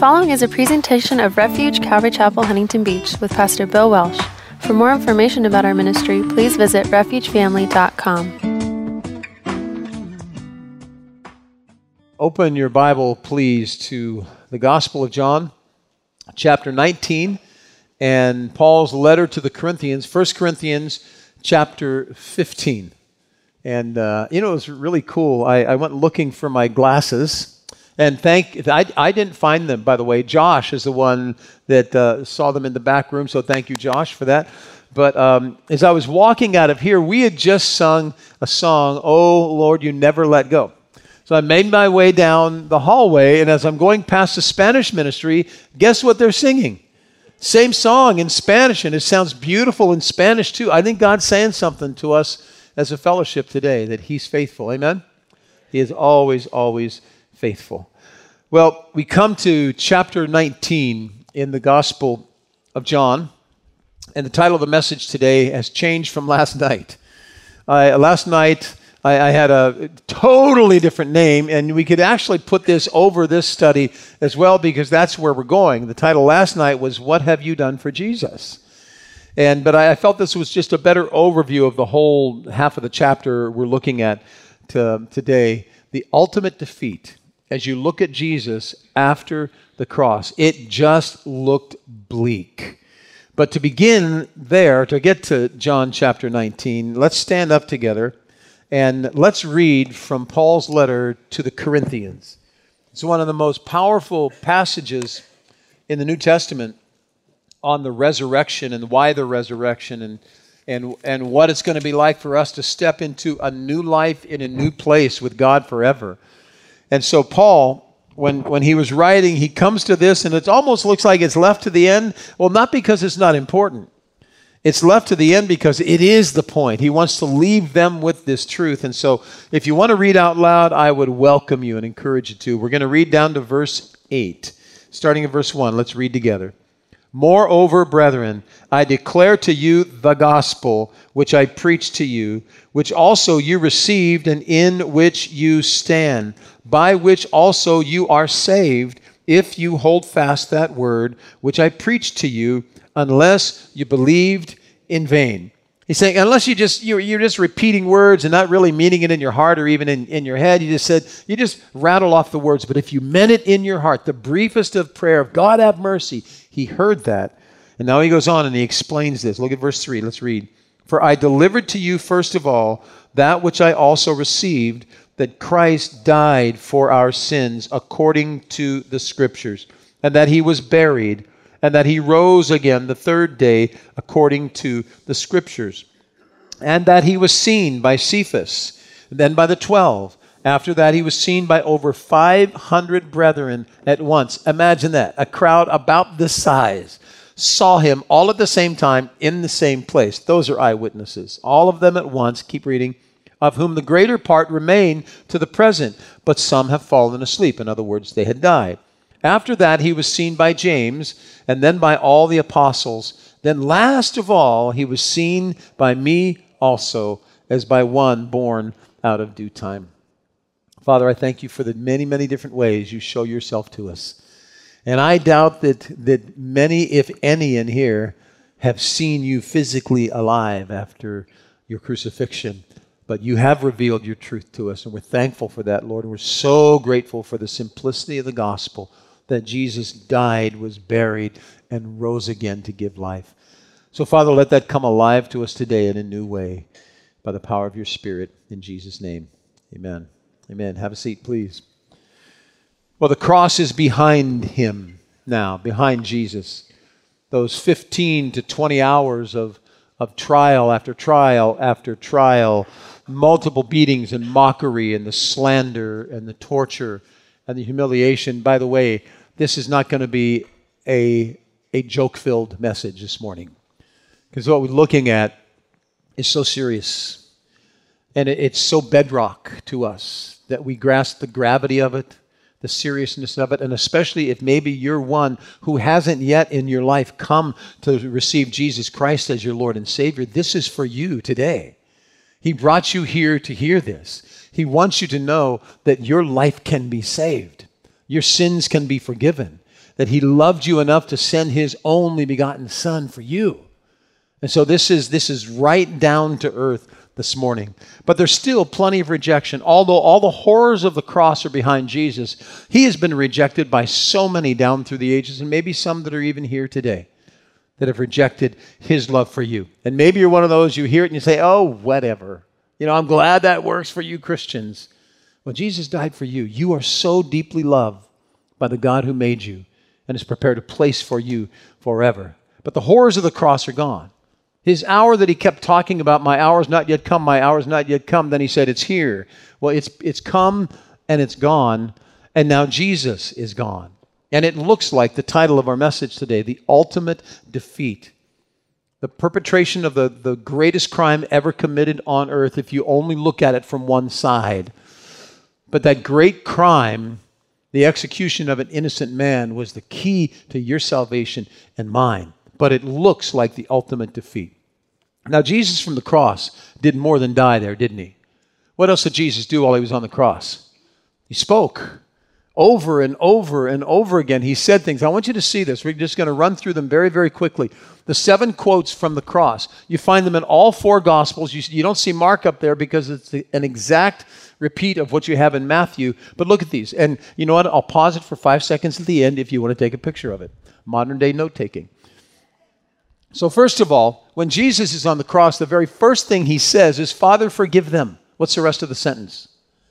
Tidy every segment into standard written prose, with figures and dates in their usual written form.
following is a presentation of Refuge Calvary Chapel, Huntington Beach with Pastor Bill Welsh. For more information about our ministry, please visit refugefamily.com. Open your Bible, please, to the Gospel of John, chapter 19, and Paul's letter to the Corinthians, 1 Corinthians chapter 15. And, it was really cool. I went looking for my glasses. And I didn't find them, by the way. Josh is the one that saw them in the back room, so thank you, Josh, for that. But as I was walking out of here, we had just sung a song, "Oh, Lord, You Never Let Go." So I made my way down the hallway, and as I'm going past the Spanish ministry, guess what they're singing? Same song in Spanish, and it sounds beautiful in Spanish too. I think God's saying something to us as a fellowship today, that He's faithful. Amen? He is always, always faithful. Well, we come to chapter 19 in the Gospel of John, and the title of the message today has changed from last night. Last night, I had a totally different name, and we could actually put this over this study as well, because that's where we're going. The title last night was, "What Have You Done for Jesus?" But I felt this was just a better overview of the whole half of the chapter we're looking at today. The ultimate defeat. As you look at Jesus after the cross, it just looked bleak. But to begin there, to get to John chapter 19, let's stand up together and let's read from Paul's letter to the Corinthians. It's one of the most powerful passages in the New Testament on the resurrection and why the resurrection and what it's going to be like for us to step into a new life in a new place with God forever. And so Paul, when he was writing, he comes to this, and it almost looks like it's left to the end. Well, not because it's not important. It's left to the end because it is the point. He wants to leave them with this truth. And so if you want to read out loud, I would welcome you and encourage you to. We're going to read down to verse 8. Starting at verse 1, let's read together. "Moreover, brethren, I declare to you the gospel which I preached to you, which also you received and in which you stand, by which also you are saved, if you hold fast that word which I preached to you, unless you believed in vain." He's saying, unless you're just repeating words and not really meaning it in your heart or even in your head, you just rattle off the words. But if you meant it in your heart, the briefest of prayer of God have mercy, he heard that. And now he goes on and he explains this. Look at verse 3. Let's read. "For I delivered to you first of all that which I also received, that Christ died for our sins according to the Scriptures, and that he was buried, and that he rose again the third day according to the Scriptures, and that he was seen by Cephas, then by the 12. After that, he was seen by over 500 brethren at once." Imagine that. A crowd about this size saw him all at the same time in the same place. Those are eyewitnesses. All of them at once. Keep reading. "Of whom the greater part remain to the present, but some have fallen asleep." In other words, they had died. "After that, he was seen by James, and then by all the apostles. Then last of all, he was seen by me also, as by one born out of due time." Father, I thank you for the many, many different ways you show yourself to us. And I doubt that many, if any, in here have seen you physically alive after your crucifixion. But you have revealed your truth to us, and we're thankful for that, Lord. And we're so grateful for the simplicity of the gospel, that Jesus died, was buried, and rose again to give life. So, Father, let that come alive to us today in a new way by the power of your Spirit. In Jesus' name, amen. Amen. Have a seat, please. Well, the cross is behind him now, behind Jesus. Those 15 to 20 hours of trial after trial after trial, multiple beatings and mockery and the slander and the torture and the humiliation. By the way, this is not going to be a joke-filled message this morning, because what we're looking at is so serious, and it's so bedrock to us that we grasp the gravity of it, the seriousness of it, and especially if maybe you're one who hasn't yet in your life come to receive Jesus Christ as your Lord and Savior. This is for you today. He brought you here to hear this. He wants you to know that your life can be saved. Your sins can be forgiven. that he loved you enough to send his only begotten Son for you. And so this is right down to earth this morning. But there's still plenty of rejection. Although all the horrors of the cross are behind Jesus, he has been rejected by so many down through the ages, and maybe some that are even here today that have rejected his love for you. And maybe you're one of those, you hear it and you say, oh, whatever. I'm glad that works for you Christians. Well, Jesus died for you. You are so deeply loved by the God who made you and has prepared a place for you forever. But the horrors of the cross are gone. His hour that he kept talking about, my hour's not yet come, my hour's not yet come, then he said, it's here. Well, it's come and it's gone, and now Jesus is gone. And it looks like the title of our message today, the ultimate defeat. The perpetration of the greatest crime ever committed on earth, if you only look at it from one side. But that great crime, the execution of an innocent man, was the key to your salvation and mine. But it looks like the ultimate defeat. Now, Jesus from the cross did more than die there, didn't he? What else did Jesus do while he was on the cross? He spoke over and over and over again. He said things. I want you to see this. We're just going to run through them very, very quickly. The 7 quotes from the cross. You find them in all 4 Gospels. You don't see Mark up there because it's an exact repeat of what you have in Matthew. But look at these. And you know what? I'll pause it for 5 seconds at the end if you want to take a picture of it. Modern day note-taking. So first of all, when Jesus is on the cross, the very first thing he says is, Father, forgive them. What's the rest of the sentence?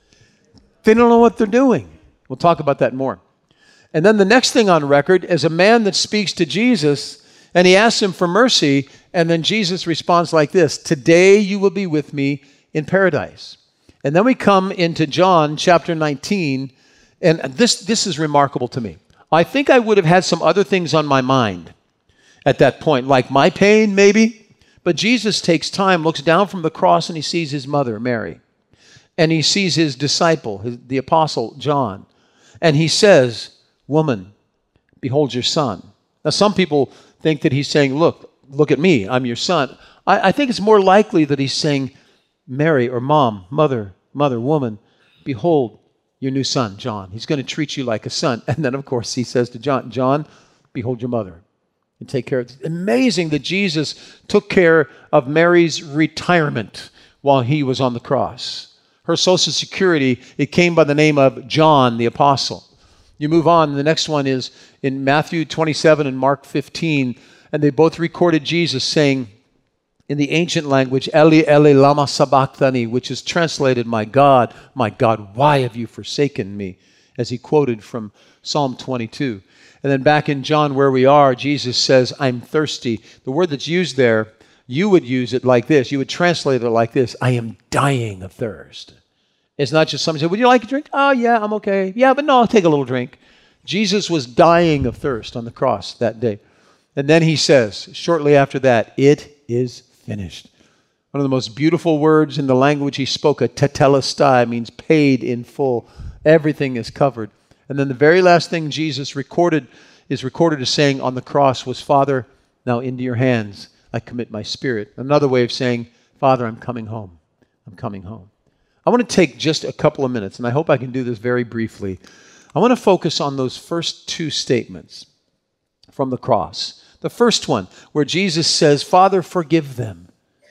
They don't know what they're doing. We'll talk about that more. And then the next thing on record is a man that speaks to Jesus, and he asks him for mercy, and then Jesus responds like this, today you will be with me in paradise. And then we come into John chapter 19, and this is remarkable to me. I think I would have had some other things on my mind at that point, like my pain maybe, but Jesus takes time, looks down from the cross, and he sees his mother, Mary, and he sees his disciple, the apostle John, and he says, woman, behold your son. Now some people think that he's saying, look at me, I'm your son. I think it's more likely that he's saying, Mary or mom, mother, woman, behold your new son, John. He's going to treat you like a son. And then of course he says to John, behold your mother. And take care of it. It's amazing that Jesus took care of Mary's retirement while he was on the cross. Her Social Security, it came by the name of John the Apostle. You move on, the next one is in Matthew 27 and Mark 15, and they both recorded Jesus saying in the ancient language, Eli, Eli, lama sabachthani, which is translated, my God, why have you forsaken me? As he quoted from Psalm 22. And then back in John where we are, Jesus says, I'm thirsty. The word that's used there, you would use it like this. You would translate it like this. I am dying of thirst. It's not just somebody say, would you like a drink? Oh, yeah, I'm okay. Yeah, but no, I'll take a little drink. Jesus was dying of thirst on the cross that day. And then he says, shortly after that, it is finished. One of the most beautiful words in the language he spoke, a tetelestai, means paid in full. Everything is covered. And then the very last thing Jesus is recorded as saying on the cross was, Father, now into your hands I commit my spirit. Another way of saying, Father, I'm coming home. I'm coming home. I want to take just a couple of minutes, and I hope I can do this very briefly. I want to focus on those first 2 statements from the cross. The first one, where Jesus says, Father, forgive them.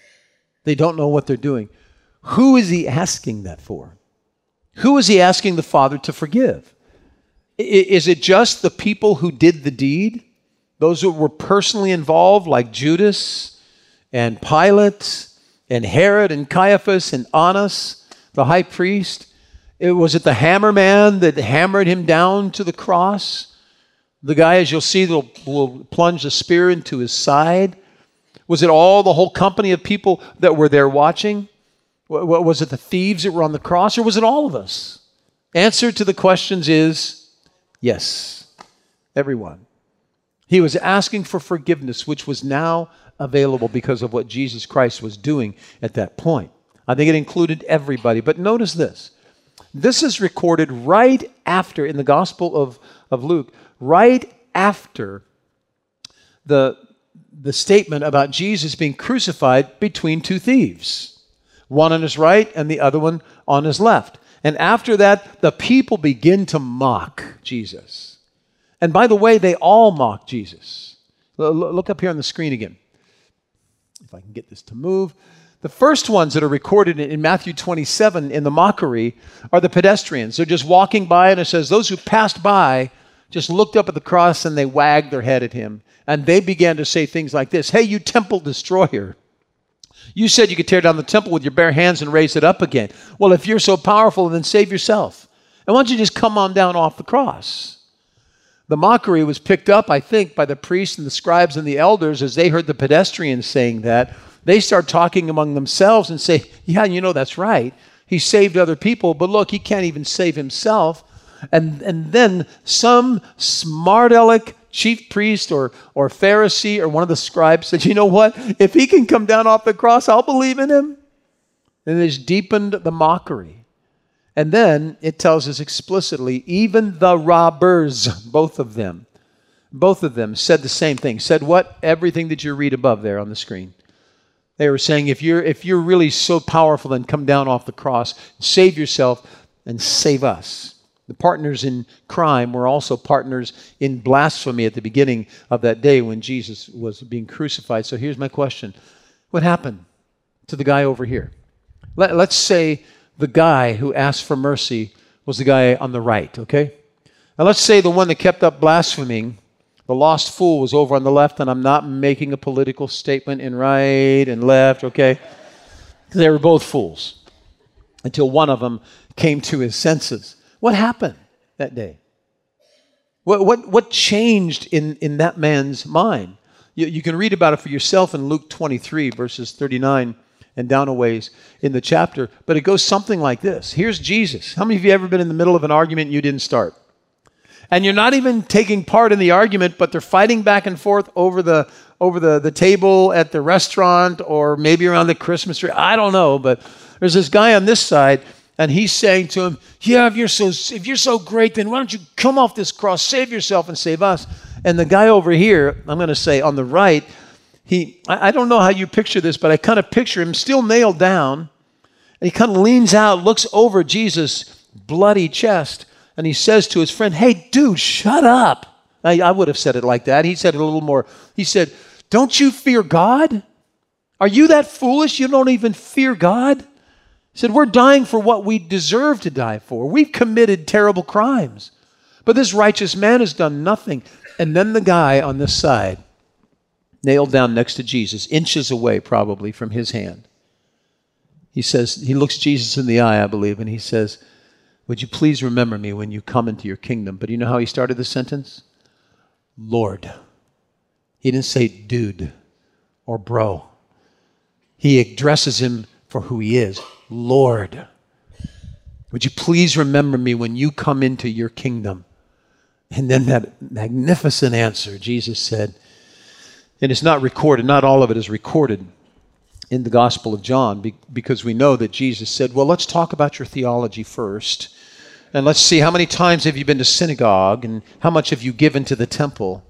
They don't know what they're doing. Who is he asking that for? Who is he asking the Father to forgive? Is it just the people who did the deed? Those who were personally involved, like Judas and Pilate and Herod and Caiaphas and Annas, the high priest? Was it the hammer man that hammered him down to the cross? The guy, as you'll see, will plunge a spear into his side? Was it the whole company of people that were there watching? Was it the thieves that were on the cross, or was it all of us? Answer to the questions is yes, everyone. He was asking for forgiveness, which was now available because of what Jesus Christ was doing at that point. I think it included everybody. But notice this. This is recorded right after, in the Gospel of Luke, right after the statement about Jesus being crucified between 2 thieves. One on his right and the other one on his left. And after that, the people begin to mock Jesus. And by the way, they all mock Jesus. Look up here on the screen again. If I can get this to move. The first ones that are recorded in Matthew 27 in the mockery are the pedestrians. They're just walking by, and it says, those who passed by just looked up at the cross and they wagged their head at him. And they began to say things like this, hey, you temple destroyer. You said you could tear down the temple with your bare hands and raise it up again. Well, if you're so powerful, then save yourself. And why don't you just come on down off the cross? The mockery was picked up, I think, by the priests and the scribes and the elders as they heard the pedestrians saying that. They start talking among themselves and say, yeah, you know, that's right. He saved other people, but look, he can't even save himself. And then some smart aleck chief priest or Pharisee or one of the scribes said, you know what? If he can come down off the cross, I'll believe in him. And it has deepened the mockery. And then it tells us explicitly, even the robbers, both of them said the same thing. Said what? Everything that you read above there on the screen. They were saying, if you're really so powerful, then come down off the cross, save yourself, and save us. The partners in crime were also partners in blasphemy at the beginning of that day when Jesus was being crucified. So here's my question. What happened to the guy over here? Let's say the guy who asked for mercy was the guy on the right, okay? Now let's say the one that kept up blaspheming, the lost fool, was over on the left, and I'm not making a political statement in right and left, okay? They were both fools until one of them came to his senses. What happened that day? What changed in that man's mind? You can read about it for yourself in Luke 23, verses 39 and down a ways in the chapter, but it goes something like this. Here's Jesus. How many of you ever been in the middle of an argument and you didn't start? And you're not even taking part in the argument, but they're fighting back and forth over the table at the restaurant or maybe around the Christmas tree. I don't know, but there's this guy on this side, and he's saying to him, yeah, if you're so great, then why don't you come off this cross, save yourself and save us? And the guy over here, I'm going to say on the right, I don't know how you picture this, but I kind of picture him still nailed down, and he kind of leans out, looks over Jesus' bloody chest, and he says to his friend, hey, dude, shut up. I would have said it like that. He said it a little more. He said, don't you fear God? Are you that foolish? You don't even fear God? He said, we're dying for what we deserve to die for. We've committed terrible crimes. But this righteous man has done nothing. And then the guy on this side, nailed down next to Jesus, inches away probably from his hand. He says, he looks Jesus in the eye, I believe, and he says, would you please remember me when you come into your kingdom? But you know how he started the sentence? Lord. He didn't say dude or bro. He addresses him for who he is. Lord. Would you please remember me when you come into your kingdom? And then that magnificent answer, Jesus said, and it's not recorded, not all of it is recorded in the Gospel of John, because we know that Jesus said, well, let's talk about your theology first. And let's see, how many times have you been to synagogue and how much have you given to the temple?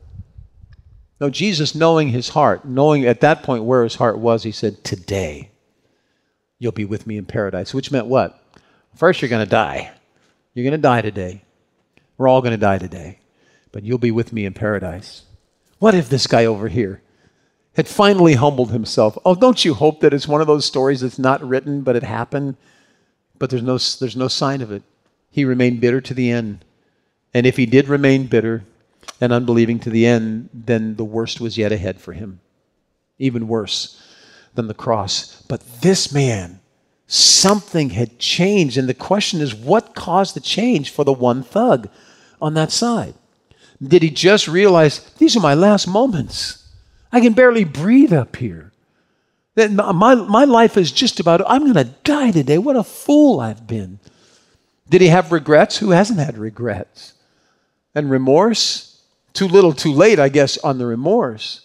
No, Jesus, knowing his heart, knowing at that point where his heart was, he said, today you'll be with me in paradise. Which meant what? First, you're going to die. You're going to die today. We're all going to die today. But you'll be with me in paradise. What if this guy over here had finally humbled himself? Oh, don't you hope that it's one of those stories that's not written, but it happened? But there's no sign of it. He remained bitter to the end. And if he did remain bitter and unbelieving to the end, then the worst was yet ahead for him. Even worse than the cross. But this man, something had changed. And the question is, what caused the change for the one thug on that side? Did he just realize, these are my last moments? I can barely breathe up here. That my life is just about, I'm going to die today. What a fool I've been. Did he have regrets? Who hasn't had regrets? And remorse? Too little, too late, I guess, on the remorse.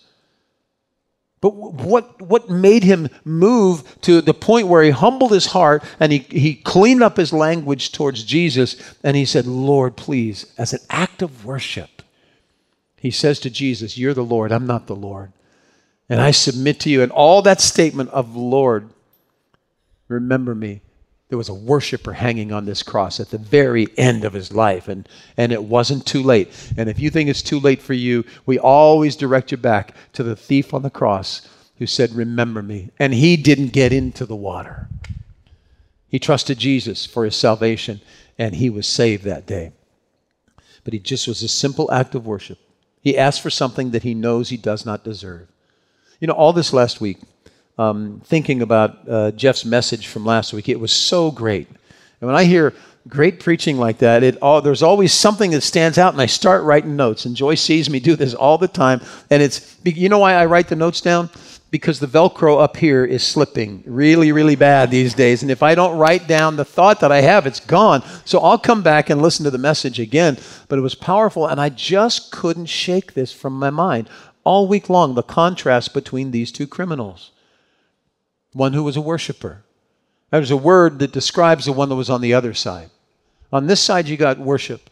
But what made him move to the point where he humbled his heart and he cleaned up his language towards Jesus and he said, Lord, please, as an act of worship, he says to Jesus, you're the Lord, I'm not the Lord. And I submit to you. And all that statement of Lord, remember me, There was a worshiper hanging on this cross at the very end of his life, and it wasn't too late. And if you think it's too late for you, we always direct you back to the thief on the cross who said, remember me. And he didn't get into the water. He trusted Jesus for his salvation, and he was saved that day. But he just was a simple act of worship. He asked for something that he knows he does not deserve. You know, all this last week, thinking about Jeff's message from last week, it was so great. And when I hear great preaching like that, there's always something that stands out, and I start writing notes. And Joyce sees me do this all the time. And you know why I write the notes down? Because the Velcro up here is slipping really, really bad these days. And if I don't write down the thought that I have, it's gone. So I'll come back and listen to the message again. But it was powerful, and I just couldn't shake this from my mind. All week long, the contrast between these two criminals. One who was a worshiper. There's a word that describes the one that was on the other side. On this side, you got worship.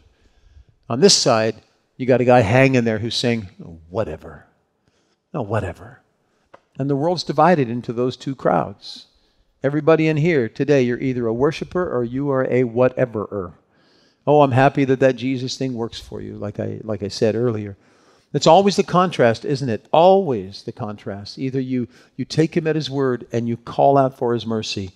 On this side, you got a guy hanging there who's saying, oh, whatever. No, whatever. And the world's divided into those two crowds. Everybody in here today, you're either a worshiper or you are a whatever-er. Oh, I'm happy that Jesus thing works for you, like I said earlier. It's always the contrast, isn't it? Always the contrast. Either you take him at his word and you call out for his mercy,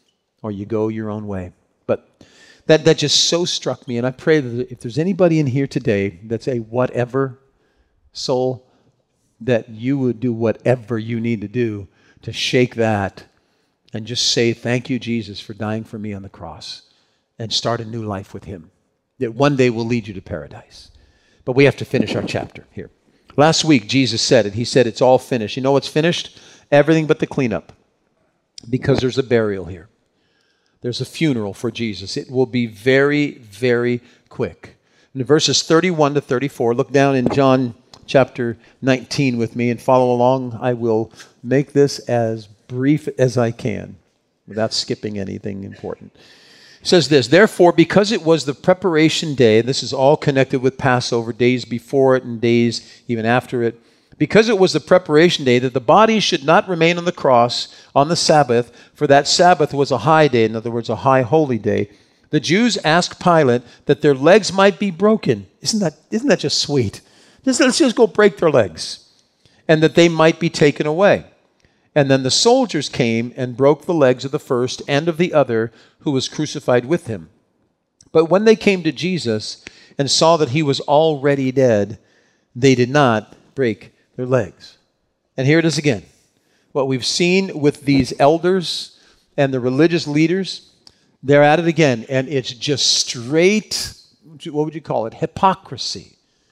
or you go your own way. But that just so struck me, and I pray that if there's anybody in here today that's a whatever soul, that you would do whatever you need to do to shake that and just say, thank you, Jesus, for dying for me on the cross, and start a new life with him that one day will lead you to paradise. But we have to finish our chapter here. Last week, Jesus said it. He said, it's all finished. You know what's finished? Everything but the cleanup. Because there's a burial here. There's a funeral for Jesus. It will be very, very quick. In verses 31 to 34, look down in John chapter 19 with me and follow along. I will make this as brief as I can without skipping anything important. It says this, therefore, because it was the preparation day, this is all connected with Passover, days before it and days even after it, because it was the preparation day, that the body should not remain on the cross on the Sabbath, for that Sabbath was a high day, in other words, a high holy day, the Jews asked Pilate that their legs might be broken. Isn't that just sweet? Let's just go break their legs, and that they might be taken away. And then the soldiers came and broke the legs of the first and of the other who was crucified with him. But when they came to Jesus and saw that he was already dead, they did not break their legs. And here it is again. What we've seen with these elders and the religious leaders, they're at it again. And it's just straight, what would you call it? Hypocrisy.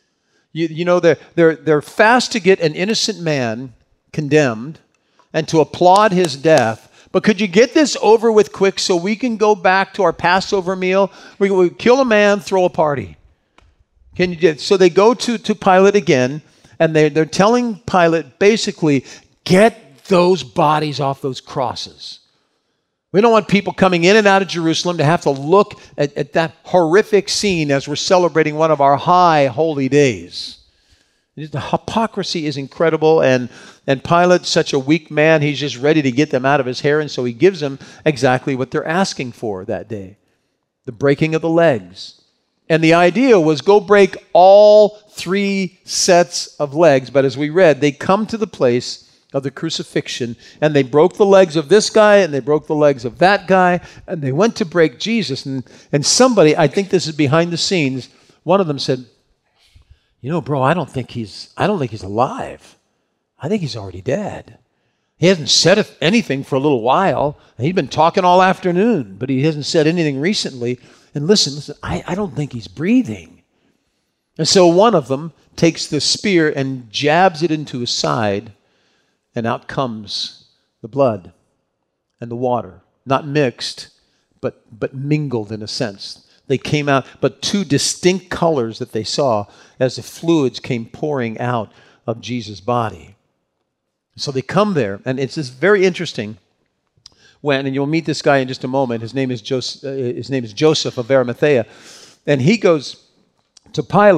You know, they're fast to get an innocent man condemned and to applaud his death. But could you get this over with quick so we can go back to our Passover meal? We kill a man, throw a party. So they go to Pilate again, and they're telling Pilate, basically, get those bodies off those crosses. We don't want people coming in and out of Jerusalem to have to look at that horrific scene as we're celebrating one of our high holy days. The hypocrisy is incredible, and Pilate's such a weak man, he's just ready to get them out of his hair, and so he gives them exactly what they're asking for that day, the breaking of the legs. And the idea was go break all 3 sets of legs, but as we read, they come to the place of the crucifixion, and they broke the legs of this guy, and they broke the legs of that guy, and they went to break Jesus, and somebody, I think this is behind the scenes, one of them said, you know, bro, I don't think he's alive. I think he's already dead. He hasn't said anything for a little while. He's been talking all afternoon, but he hasn't said anything recently. And listen, I don't think he's breathing. And so one of them takes the spear and jabs it into his side, and out comes the blood and the water, not mixed, but mingled in a sense. They came out, but 2 distinct colors that they saw as the fluids came pouring out of Jesus' body. So they come there, and it's just very interesting and you'll meet this guy in just a moment. His name is Joseph of Arimathea, and he goes to Pilate,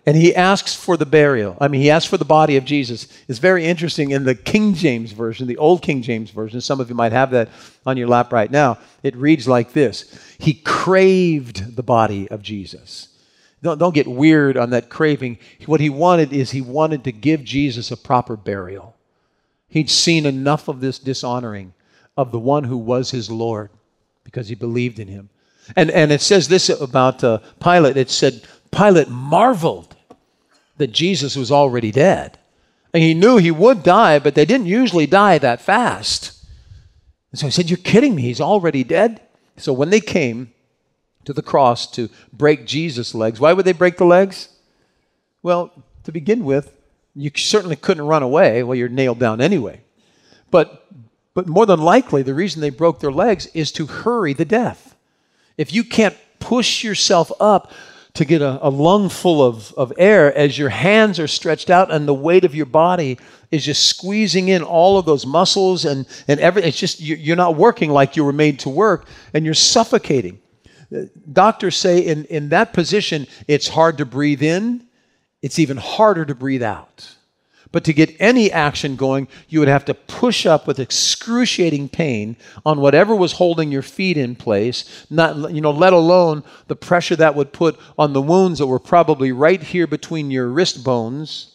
And he asks for the burial. He asks for the body of Jesus. It's very interesting in the King James Version, the old King James Version. Some of you might have that on your lap right now. It reads like this. He craved the body of Jesus. Don't get weird on that craving. What he wanted is he wanted to give Jesus a proper burial. He'd seen enough of this dishonoring of the one who was his Lord because he believed in him. And it says this about Pilate. It said, Pilate marveled that Jesus was already dead. And he knew he would die, but they didn't usually die that fast. And so he said, you're kidding me, he's already dead? So when they came to the cross to break Jesus' legs, why would they break the legs? Well, to begin with, you certainly couldn't run away. Well, you're nailed down anyway. But more than likely, the reason they broke their legs is to hurry the death. If you can't push yourself up to get a lung full of air as your hands are stretched out and the weight of your body is just squeezing in all of those muscles and everything. It's just, you're not working like you were made to work, and you're suffocating. Doctors say in that position, it's hard to breathe in. It's even harder to breathe out. But to get any action going, you would have to push up with excruciating pain on whatever was holding your feet in place, not, let alone the pressure that would put on the wounds that were probably right here between your wrist bones.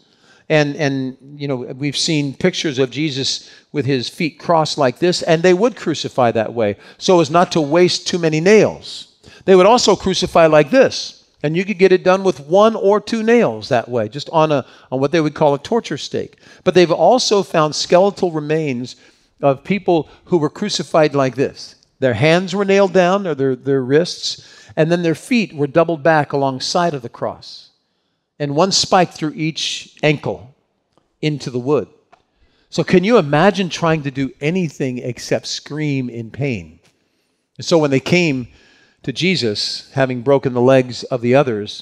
And we've seen pictures of Jesus with his feet crossed like this, and they would crucify that way so as not to waste too many nails. They would also crucify like this. And you could get it done with 1 or 2 nails that way, just on what they would call a torture stake. But they've also found skeletal remains of people who were crucified like this. Their hands were nailed down, or their wrists, and then their feet were doubled back alongside of the cross. And one spike through each ankle into the wood. So can you imagine trying to do anything except scream in pain? And so when they came to Jesus, having broken the legs of the others,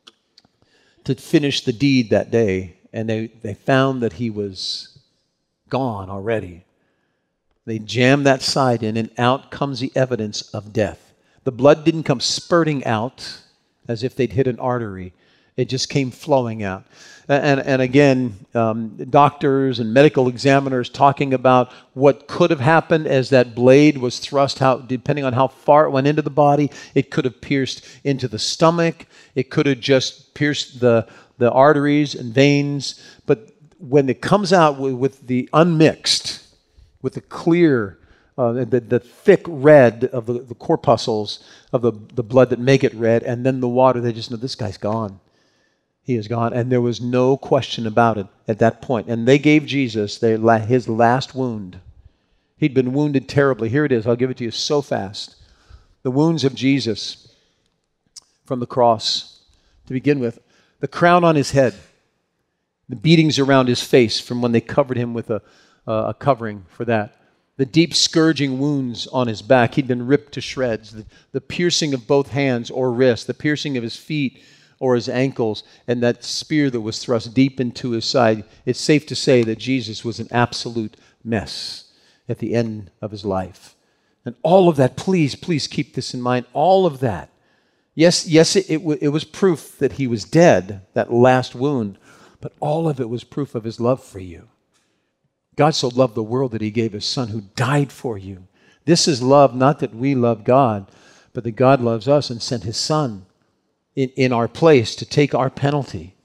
to finish the deed that day, and they found that he was gone already. They jammed that side in, and out comes the evidence of death. The blood didn't come spurting out as if they'd hit an artery. It just came flowing out. And again, doctors and medical examiners talking about what could have happened as that blade was thrust out, depending on how far it went into the body. It could have pierced into the stomach. It could have just pierced the arteries and veins. But when it comes out with the unmixed, with the clear, the thick red of the corpuscles of the blood that make it red, and then the water, they just know this guy's gone. He is gone, and there was no question about it at that point. And they gave Jesus his last wound. He'd been wounded terribly. Here it is. I'll give it to you so fast. The wounds of Jesus from the cross. To begin with, the crown on his head, the beatings around his face from when they covered him with a covering for that. The deep scourging wounds on his back. He'd been ripped to shreds. The piercing of both hands or wrists. The piercing of his feet or his ankles, and that spear that was thrust deep into his side. It's safe to say that Jesus was an absolute mess at the end of his life. And all of that, please keep this in mind, all of that. Yes, it was proof that he was dead, that last wound, but all of it was proof of his love for you. God so loved the world that he gave his son who died for you. This is love, not that we love God, but that God loves us and sent his son in our place to take our penalty.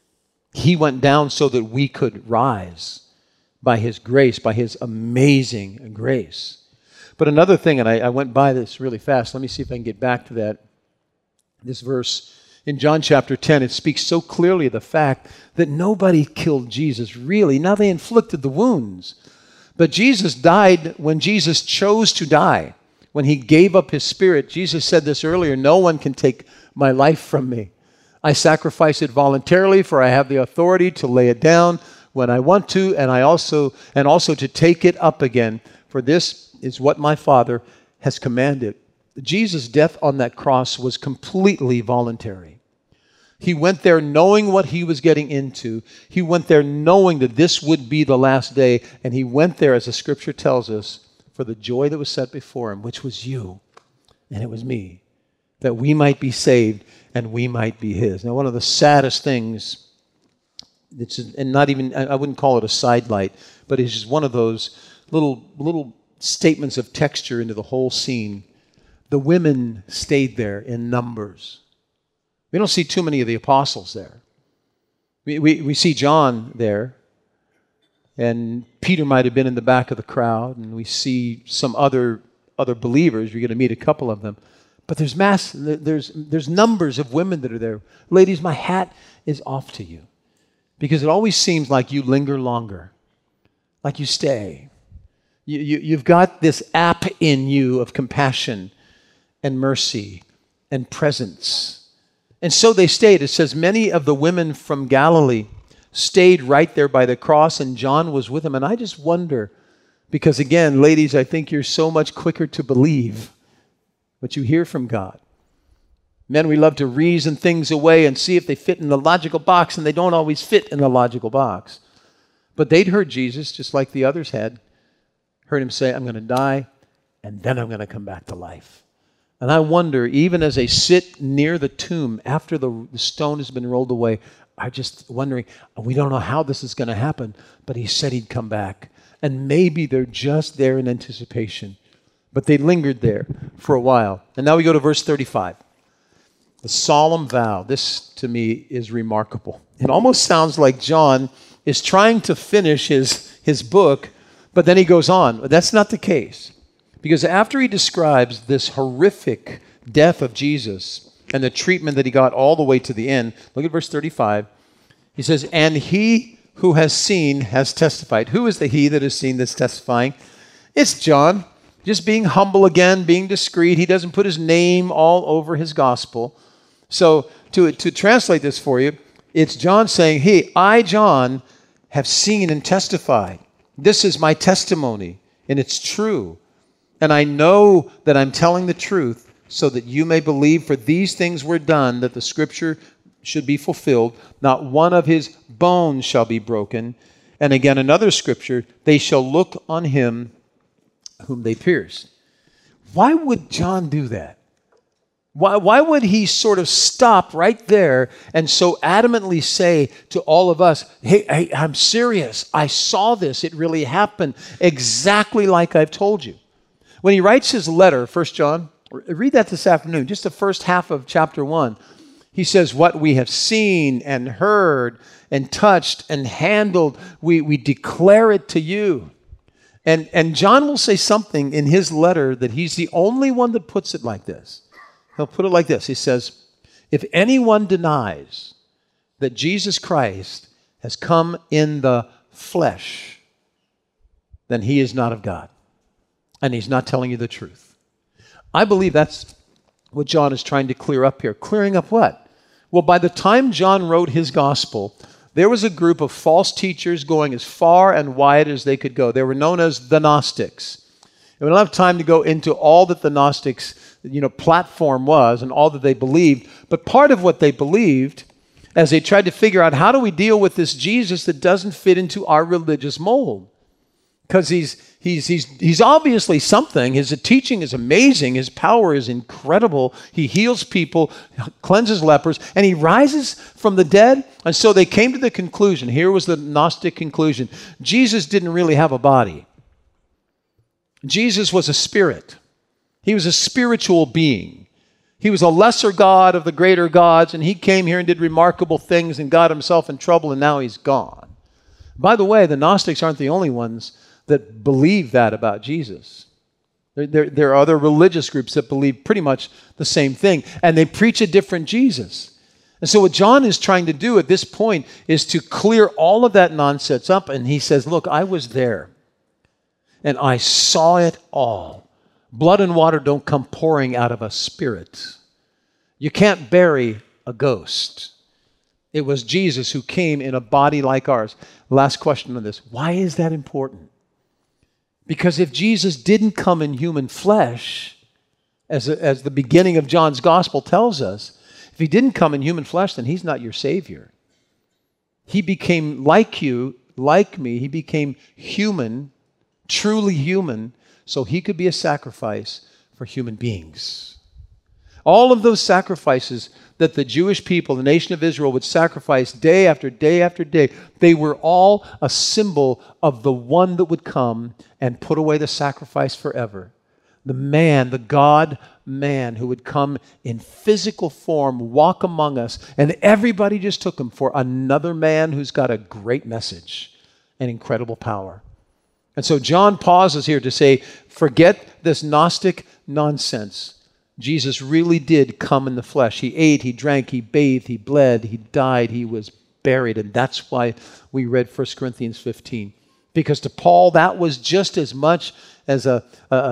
He went down so that we could rise by his grace, by his amazing grace. But another thing, and I went by this really fast. Let me see if I can get back to that. This verse in John chapter 10, it speaks so clearly of the fact that nobody killed Jesus, really. Now they inflicted the wounds. But Jesus died when Jesus chose to die. When he gave up his spirit, Jesus said this earlier, no one can take my life from me. I sacrifice it voluntarily, for I have the authority to lay it down when I want to, and also to take it up again. For this is what my Father has commanded. Jesus' death on that cross was completely voluntary. He went there knowing what he was getting into. He went there knowing that this would be the last day, and he went there, as the scripture tells us, for the joy that was set before him, which was you, and it was me, that we might be saved and we might be his. Now, one of the saddest things, and not even, I wouldn't call it a sidelight, but it's just one of those little statements of texture into the whole scene. The women stayed there in numbers. We don't see too many of the apostles there. We see John there, and Peter might have been in the back of the crowd, and we see some other believers. You're going to meet a couple of them. But there's numbers of women that are there. Ladies, my hat is off to you, because it always seems like you linger longer, like you stay. You've got this app in you of compassion and mercy and presence. And so they stayed. It says many of the women from Galilee stayed right there by the cross, and John was with them. And I just wonder, because again, ladies, I think you're so much quicker to believe what you hear from God. Men, we love to reason things away and see if they fit in the logical box, and they don't always fit in the logical box. But they'd heard Jesus, just like the others had, heard him say, I'm going to die, and then I'm going to come back to life. And I wonder, even as they sit near the tomb after the stone has been rolled away, I'm just wondering, we don't know how this is going to happen, but he said he'd come back. And maybe they're just there in anticipation. But they lingered there for a while. And now we go to verse 35. The solemn vow. This, to me, is remarkable. It almost sounds like John is trying to finish his book, but then he goes on. But that's not the case. Because after he describes this horrific death of Jesus and the treatment that he got all the way to the end, look at verse 35. He says, and he who has seen has testified. Who is the he that has seen that's testifying? It's John, just being humble again, being discreet. He doesn't put his name all over his gospel. So to translate this for you, it's John saying, hey, I, John, have seen and testified. This is my testimony, and it's true. And I know that I'm telling the truth so that you may believe, for these things were done, that the scripture should be fulfilled. Not one of his bones shall be broken. And again, another scripture, they shall look on him whom they pierced. Why would John do that? Why would he sort of stop right there and so adamantly say to all of us, hey, I'm serious. I saw this. It really happened exactly like I've told you. When he writes his letter, 1 John, read that this afternoon, just the first half of chapter 1. He says, what we have seen and heard and touched and handled, we declare it to you. And John will say something in his letter that he's the only one that puts it like this. He'll put it like this. He says, if anyone denies that Jesus Christ has come in the flesh, then he is not of God. And he's not telling you the truth. I believe that's what John is trying to clear up here. Clearing up what? Well, by the time John wrote his gospel, there was a group of false teachers going as far and wide as they could go. They were known as the Gnostics. And we don't have time to go into all that the Gnostics, platform was and all that they believed. But part of what they believed, as they tried to figure out how do we deal with this Jesus that doesn't fit into our religious mold, because he's obviously something. His teaching is amazing. His power is incredible. He heals people, cleanses lepers, and he rises from the dead. And so they came to the conclusion, here was the Gnostic conclusion, Jesus didn't really have a body. Jesus was a spirit. He was a spiritual being. He was a lesser God of the greater gods, and he came here and did remarkable things and got himself in trouble, and now he's gone. By the way, the Gnostics aren't the only ones that believe that about Jesus. There are other religious groups that believe pretty much the same thing, and they preach a different Jesus. And so what John is trying to do at this point is to clear all of that nonsense up, and he says, look, I was there, and I saw it all. Blood and water don't come pouring out of a spirit. You can't bury a ghost. It was Jesus who came in a body like ours. Last question on this. Why is that important? Because if Jesus didn't come in human flesh, as the beginning of John's gospel tells us, if he didn't come in human flesh, then he's not your Savior. He became like you, like me. He became human, truly human, so he could be a sacrifice for human beings. All of those sacrifices that the Jewish people, the nation of Israel, would sacrifice day after day after day, they were all a symbol of the one that would come and put away the sacrifice forever. The man, the God-man who would come in physical form, walk among us, and everybody just took him for another man who's got a great message and incredible power. And so John pauses here to say, forget this Gnostic nonsense. Jesus really did come in the flesh. He ate, he drank, he bathed, he bled, he died, he was buried. And that's why we read 1 Corinthians 15. Because to Paul, that was just as much as a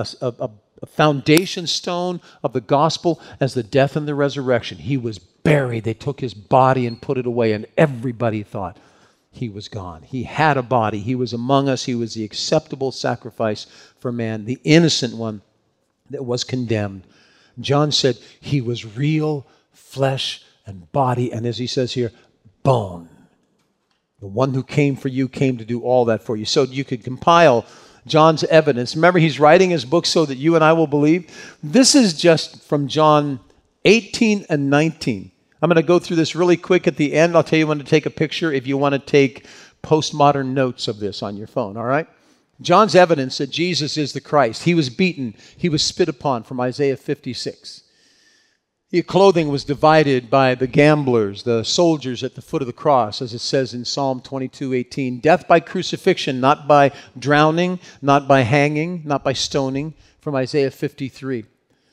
foundation stone of the gospel as the death and the resurrection. He was buried. They took his body and put it away, and everybody thought he was gone. He had a body. He was among us. He was the acceptable sacrifice for man, the innocent one that was condemned. John said he was real flesh and body, and as he says here, bone. The one who came for you came to do all that for you. So you could compile John's evidence. Remember, he's writing his book so that you and I will believe. This is just from John 18 and 19. I'm going to go through this really quick at the end. I'll tell you when to take a picture if you want to take postmodern notes of this on your phone, all right? John's evidence that Jesus is the Christ. He was beaten. He was spit upon from Isaiah 56. His clothing was divided by the gamblers, the soldiers at the foot of the cross, as it says in Psalm 22:18. Death by crucifixion, not by drowning, not by hanging, not by stoning, from Isaiah 53.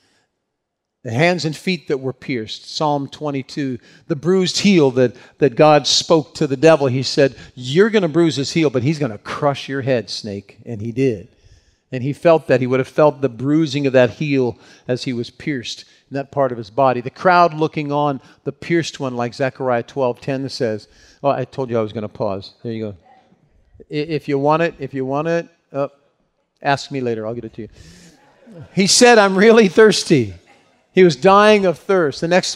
The hands and feet that were pierced, Psalm 22. The bruised heel that God spoke to the devil. He said, you're going to bruise his heel, but he's going to crush your head, snake. And he did. And he felt that. He would have felt the bruising of that heel as he was pierced in that part of his body. The crowd looking on, the pierced one, like Zechariah 12:10 says. Oh, I told you I was going to pause. There you go. If you want it, ask me later. I'll get it to you. He said, I'm really thirsty. He was dying of thirst. The next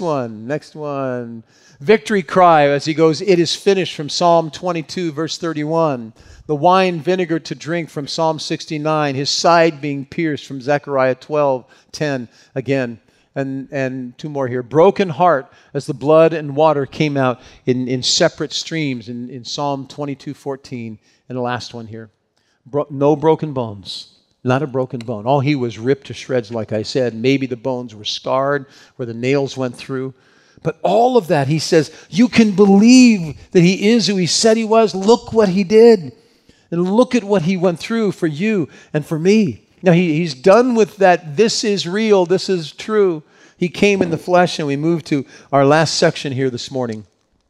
one. Victory cry as he goes, it is finished, from Psalm 22, verse 31. The wine vinegar to drink from Psalm 69. His side being pierced from Zechariah 12:10 again. And two more here. Broken heart as the blood and water came out in separate streams in Psalm 22:14. And the last one here. No broken bones. Not a broken bone. Oh, he was ripped to shreds, like I said. Maybe the bones were scarred where the nails went through. But all of that, he says, you can believe that he is who he said he was. Look what he did. And look at what he went through for you and for me. Now, he's done with that. This is real. This is true. He came in the flesh, and we move to our last section here this morning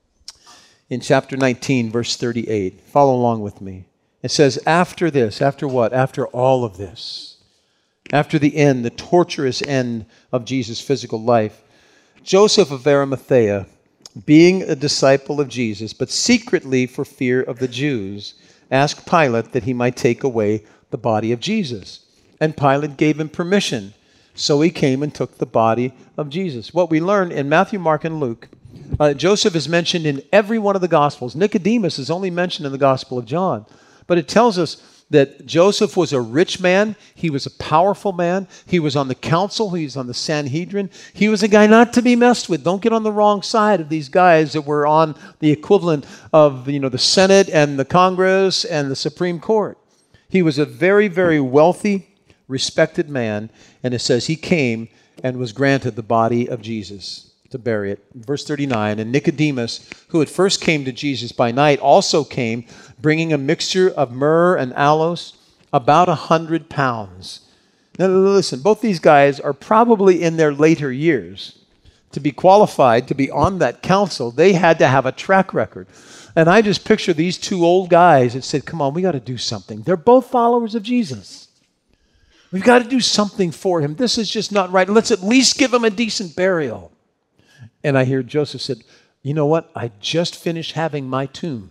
in chapter 19, verse 38. Follow along with me. It says, after this, after what? After all of this, after the end, the torturous end of Jesus' physical life, Joseph of Arimathea, being a disciple of Jesus, but secretly for fear of the Jews, asked Pilate that he might take away the body of Jesus. And Pilate gave him permission. So he came and took the body of Jesus. What we learn in Matthew, Mark, and Luke, Joseph is mentioned in every one of the Gospels. Nicodemus is only mentioned in the Gospel of John. But it tells us that Joseph was a rich man. He was a powerful man. He was on the council. He was on the Sanhedrin. He was a guy not to be messed with. Don't get on the wrong side of these guys that were on the equivalent of, the Senate and the Congress and the Supreme Court. He was a very, very wealthy, respected man. And it says he came and was granted the body of Jesus to bury it. Verse 39, and Nicodemus, who at first came to Jesus by night, also came, bringing a mixture of myrrh and aloes, about 100 pounds. Now listen, both these guys are probably in their later years. To be qualified to be on that council, they had to have a track record. And I just picture these two old guys that said, come on, we got to do something. They're both followers of Jesus. We've got to do something for him. This is just not right. Let's at least give him a decent burial. And I hear Joseph said, you know what? I just finished having my tomb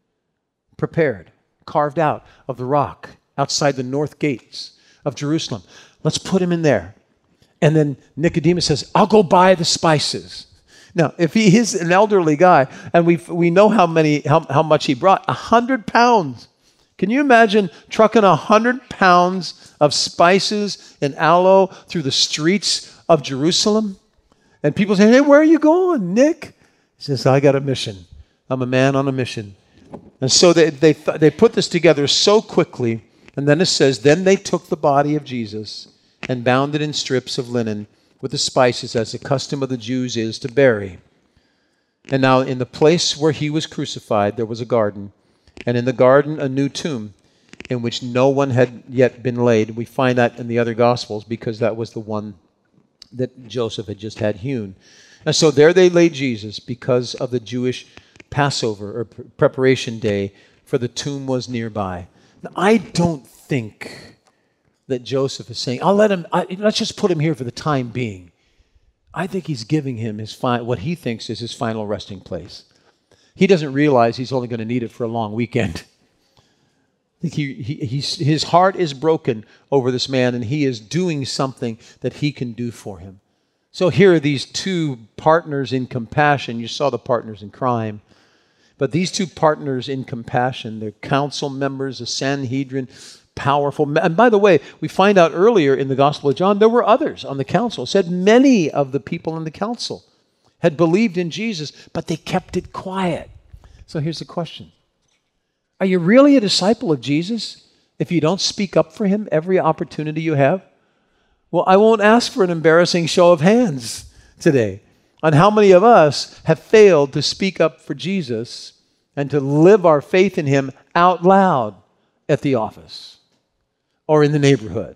prepared, carved out of the rock outside the north gates of Jerusalem. Let's put him in there. And then Nicodemus says, I'll go buy the spices. Now, if he is an elderly guy, and we know how much he brought, 100 pounds. Can you imagine trucking 100 pounds of spices and aloe through the streets of Jerusalem? And people say, hey, where are you going, Nick? He says, I got a mission. I'm a man on a mission. And so they put this together so quickly. And then it says, then they took the body of Jesus and bound it in strips of linen with the spices, as the custom of the Jews is to bury. And now in the place where he was crucified, there was a garden. And in the garden, a new tomb in which no one had yet been laid. We find that in the other Gospels because that was the one that Joseph had just had hewn. And so there they laid Jesus because of the Jewish Passover or preparation day, for the tomb was nearby. Now, I don't think that Joseph is saying, let's just put him here for the time being. I think he's giving him what he thinks is his final resting place. He doesn't realize he's only going to need it for a long weekend. I think his heart is broken over this man, and he is doing something that he can do for him. So here are these two partners in compassion. You saw the partners in crime. But these two partners in compassion, they're council members, the Sanhedrin, powerful. And by the way, we find out earlier in the Gospel of John, there were others on the council. It said many of the people in the council had believed in Jesus, but they kept it quiet. So here's the question. Are you really a disciple of Jesus if you don't speak up for him every opportunity you have? Well, I won't ask for an embarrassing show of hands today on how many of us have failed to speak up for Jesus and to live our faith in him out loud at the office or in the neighborhood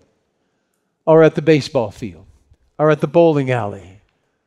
or at the baseball field or at the bowling alley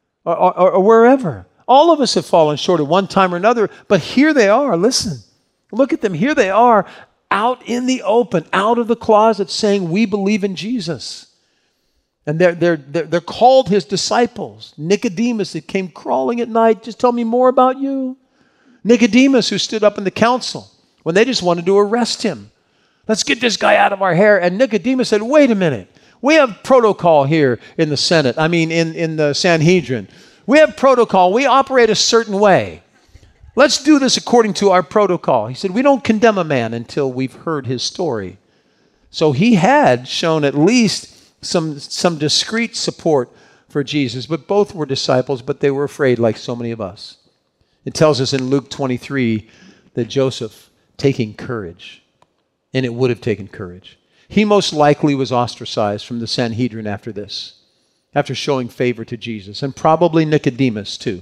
or wherever. All of us have fallen short at one time or another, but here they are. Listen, look at them. Here they are out in the open, out of the closet saying, we believe in Jesus. And they're called his disciples. Nicodemus that came crawling at night, just tell me more about you. Nicodemus who stood up in the council when they just wanted to arrest him. Let's get this guy out of our hair. And Nicodemus said, wait a minute. We have protocol here in the Senate. I mean, in the Sanhedrin. We have protocol. We operate a certain way. Let's do this according to our protocol. He said, we don't condemn a man until we've heard his story. So he had shown at least some discreet support for Jesus, but both were disciples, but they were afraid like so many of us. It tells us in Luke 23 that Joseph taking courage, and it would have taken courage. He most likely was ostracized from the Sanhedrin after this, after showing favor to Jesus, and probably Nicodemus too.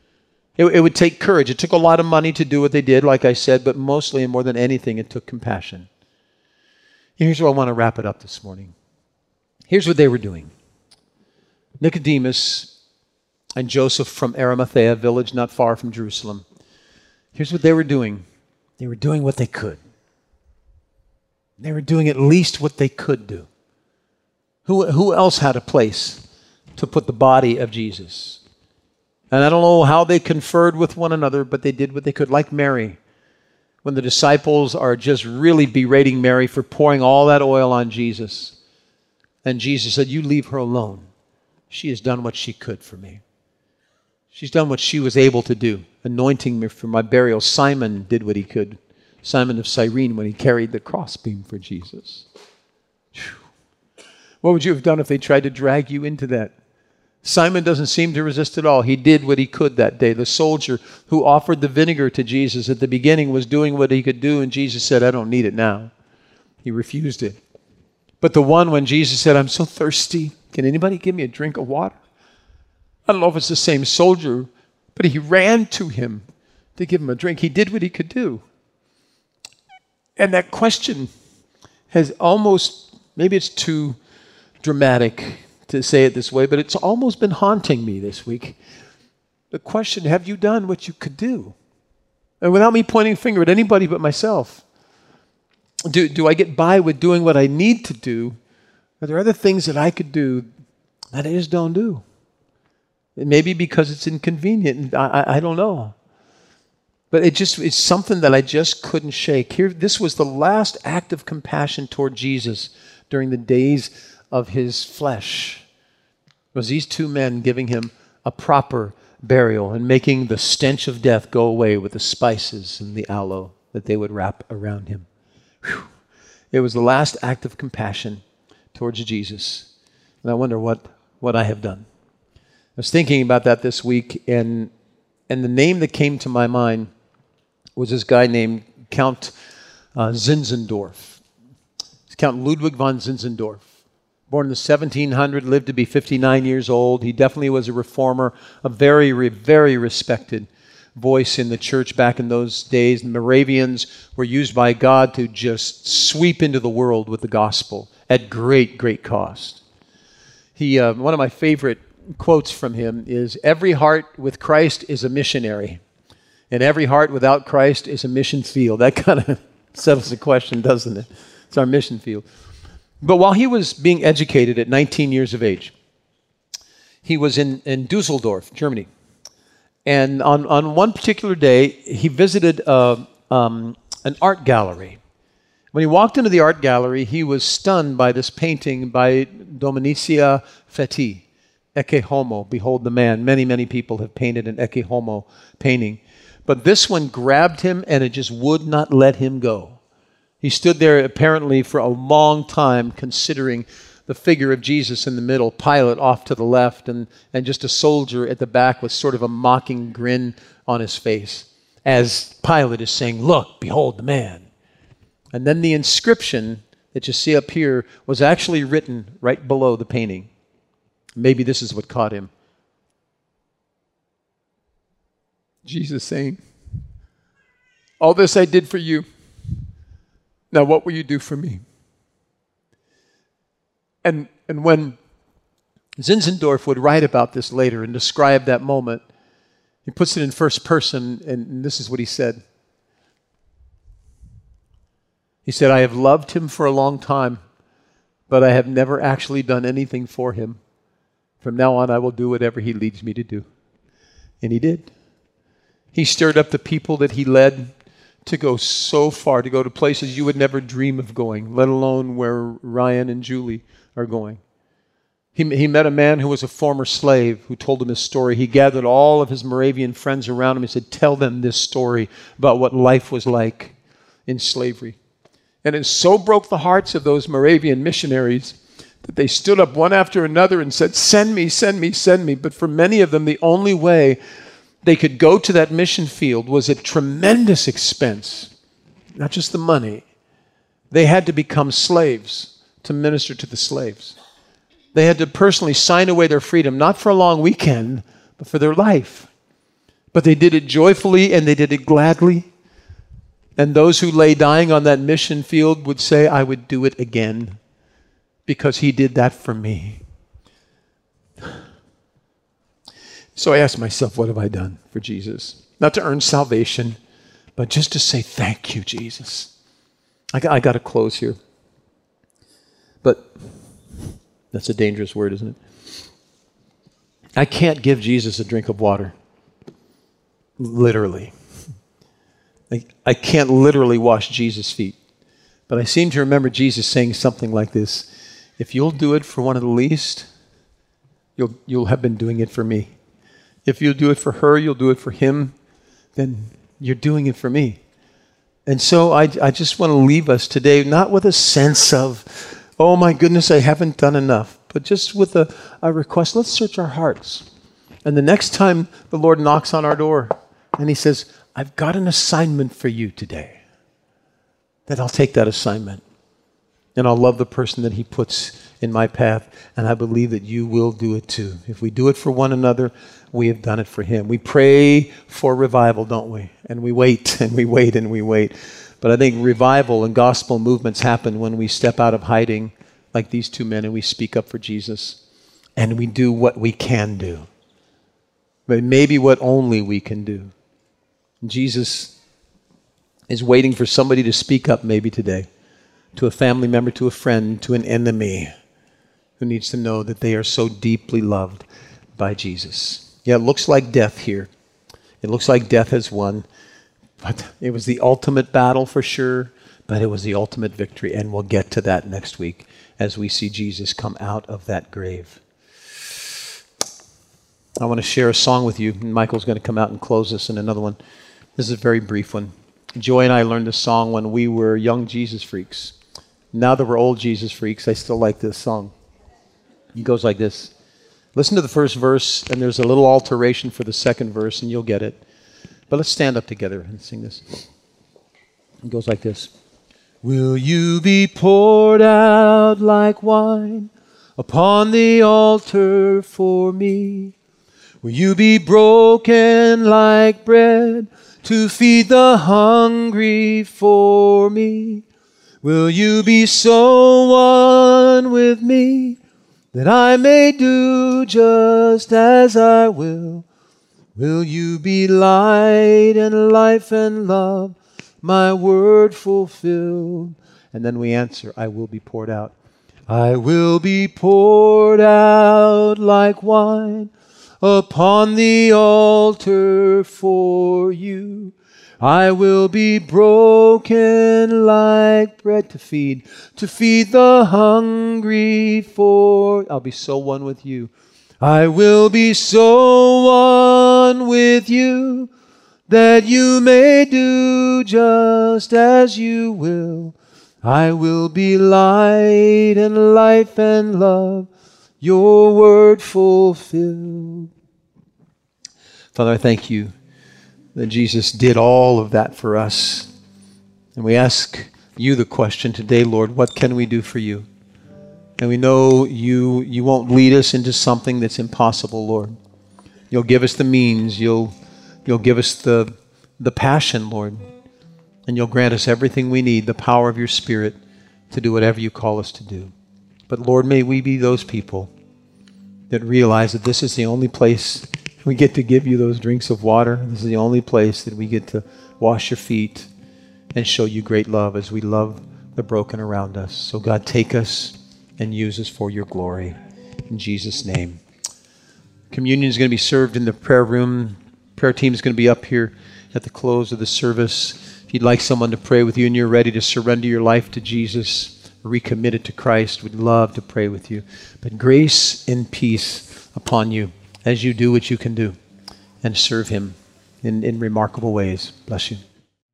It would take courage. It took a lot of money to do what they did, like I said, but mostly and more than anything, it took compassion. Here's where I want to wrap it up this morning. Here's what they were doing. Nicodemus and Joseph from Arimathea, a village not far from Jerusalem. Here's what they were doing. They were doing what they could. They were doing at least what they could do. Who else had a place to put the body of Jesus? And I don't know how they conferred with one another, but they did what they could, like Mary. When the disciples are just really berating Mary for pouring all that oil on Jesus. And Jesus said, you leave her alone. She has done what she could for me. She's done what she was able to do, anointing me for my burial. Simon did what he could. Simon of Cyrene, when he carried the crossbeam for Jesus. Whew. What would you have done if they tried to drag you into that? Simon doesn't seem to resist at all. He did what he could that day. The soldier who offered the vinegar to Jesus at the beginning was doing what he could do, and Jesus said, I don't need it now. He refused it. But the one when Jesus said, I'm so thirsty, can anybody give me a drink of water? I don't know if it's the same soldier, but he ran to him to give him a drink. He did what he could do. And that question has almost, maybe it's too dramatic to say it this way, but it's almost been haunting me this week. The question, have you done what you could do? And without me pointing a finger at anybody but myself, do I get by with doing what I need to do? Are there other things that I could do that I just don't do? Maybe because it's inconvenient. I don't know. But it's something that I just couldn't shake. Here, this was the last act of compassion toward Jesus during the days of his flesh. It was these two men giving him a proper burial and making the stench of death go away with the spices and the aloe that they would wrap around him. Whew. It was the last act of compassion towards Jesus. And I wonder what I have done. was thinking about that this week, and the name that came to my mind was this guy named Count Zinzendorf. It's Count Ludwig von Zinzendorf. Born in the 1700s, lived to be 59 years old. He definitely was a reformer, a very, very respected voice in the church back in those days. The Moravians were used by God to just sweep into the world with the gospel at great, great cost. One of my favorite quotes from him is, "Every heart with Christ is a missionary, and every heart without Christ is a mission field." That kind of settles the question, doesn't it? It's our mission field. But while he was being educated at 19 years of age, he was in Dusseldorf, Germany. And on one particular day, he visited an art gallery. When he walked into the art gallery, he was stunned by this painting by Domenico Feti, Ecce Homo, Behold the Man. Many, many people have painted an Ecce Homo painting. But this one grabbed him, and it just would not let him go. He stood there apparently for a long time considering the figure of Jesus in the middle, Pilate off to the left, and just a soldier at the back with sort of a mocking grin on his face, as Pilate is saying, "Look, behold the man." And then the inscription that you see up here was actually written right below the painting. Maybe this is what caught him. Jesus saying, "All this I did for you. Now what will you do for me?" And when Zinzendorf would write about this later and describe that moment, he puts it in first person, and this is what he said. He said, "I have loved him for a long time, but I have never actually done anything for him. From now on, I will do whatever he leads me to do." And he did. He stirred up the people that he led to go so far, to go to places you would never dream of going, let alone where Ryan and Julie are going. He met a man who was a former slave who told him his story. He gathered all of his Moravian friends around him and said, "Tell them this story about what life was like in slavery." And it so broke the hearts of those Moravian missionaries that they stood up one after another and said, "Send me, send me, send me." But for many of them, the only way they could go to that mission field was at tremendous expense, not just the money. They had to become slaves to minister to the slaves. They had to personally sign away their freedom, not for a long weekend, but for their life. But they did it joyfully and they did it gladly. And those who lay dying on that mission field would say, "I would do it again because he did that for me." So I asked myself, what have I done for Jesus? Not to earn salvation, but just to say, "Thank you, Jesus." I got to close here. But that's a dangerous word, isn't it? I can't give Jesus a drink of water. Literally. I can't literally wash Jesus' feet. But I seem to remember Jesus saying something like this: "If you'll do it for one of the least, you'll have been doing it for me. If you'll do it for her, you'll do it for him, then you're doing it for me." And so I just want to leave us today, not with a sense of, "Oh my goodness, I haven't done enough," but just with a request. Let's search our hearts. And the next time the Lord knocks on our door and he says, "I've got an assignment for you today," then I'll take that assignment. And I'll love the person that he puts in my path. And I believe that you will do it too. If we do it for one another, we have done it for him. We pray for revival, don't we? And we wait and we wait and we wait. But I think revival and gospel movements happen when we step out of hiding like these two men and we speak up for Jesus. And we do what we can do. But maybe what only we can do. Jesus is waiting for somebody to speak up maybe today, to a family member, to a friend, to an enemy who needs to know that they are so deeply loved by Jesus. Yeah, it looks like death here. It looks like death has won, but it was the ultimate battle for sure, but it was the ultimate victory, and we'll get to that next week as we see Jesus come out of that grave. I want to share a song with you. Michael's going to come out and close us in another one. This is a very brief one. Joy and I learned this song when we were young Jesus freaks. Now that we're old Jesus freaks, I still like this song. It goes like this. Listen to the first verse, and there's a little alteration for the second verse, and you'll get it. But let's stand up together and sing this. It goes like this. Will you be poured out like wine upon the altar for me? Will you be broken like bread to feed the hungry for me? Will you be so one with me that I may do just as I will? Will you be light and life and love, my word fulfilled? And then we answer, I will be poured out. I will be poured out like wine upon the altar for you. I will be broken like bread to feed the hungry for. I'll be so one with you. I will be so one with you that you may do just as you will. I will be light and life and love, your word fulfilled. Father, I thank you that Jesus did all of that for us. And we ask you the question today, Lord, what can we do for you? And we know you won't lead us into something that's impossible, Lord. You'll give us the means. You'll give us the passion, Lord. And you'll grant us everything we need, the power of your Spirit to do whatever you call us to do. But Lord, may we be those people that realize that this is the only place we get to give you those drinks of water. This is the only place that we get to wash your feet and show you great love as we love the broken around us. So God, take us and use us for your glory. In Jesus' name. Communion is going to be served in the prayer room. Prayer team is going to be up here at the close of the service. If you'd like someone to pray with you and you're ready to surrender your life to Jesus, recommit it to Christ, we'd love to pray with you. But grace and peace upon you as you do what you can do and serve him in remarkable ways. Bless you.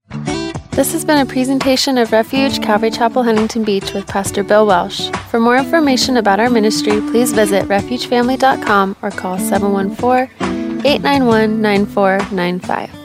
This has been a presentation of Refuge Calvary Chapel, Huntington Beach with Pastor Bill Welsh. For more information about our ministry, please visit refugefamily.com or call 714-891-9495.